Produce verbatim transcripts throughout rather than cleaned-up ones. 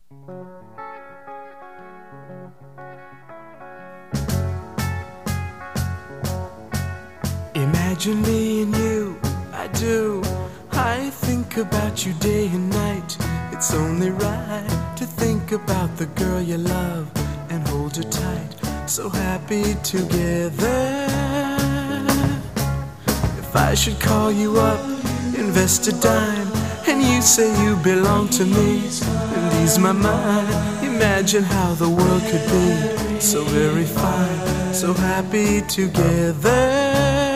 Imagine me and you, I do. I think about you day and night. It's only right to think about the girl you love and hold her tight. So happy together. If I should call you up, invest a dime, and you say you belong to me and ease my mind, imagine how the world could be so very fine, so happy together.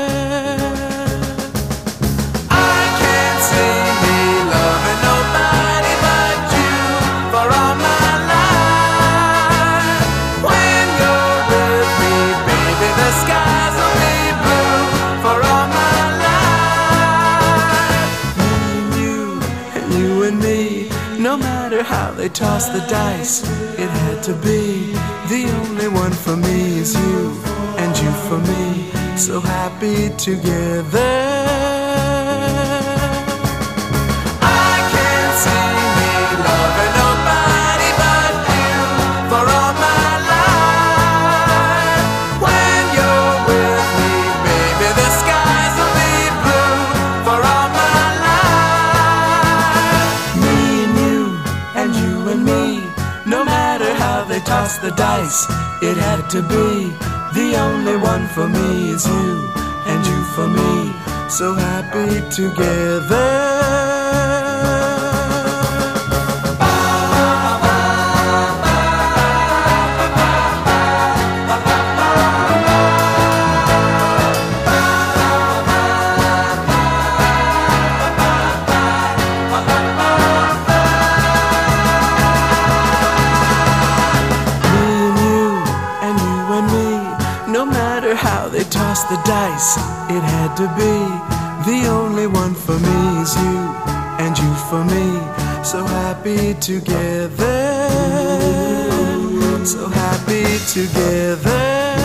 No matter how they toss the dice, it had to be. The only one for me is you, and you for me, so happy together. Toss the dice, it had to be. The only one for me is you, and you for me, so happy together. No matter how they toss the dice, it had to be. The only one for me is you, and you for me, so happy together. So happy together.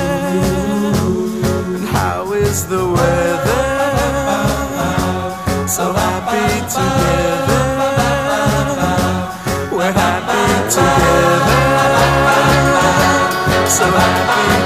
And how is the weather? So happy together. We're happy together. So happy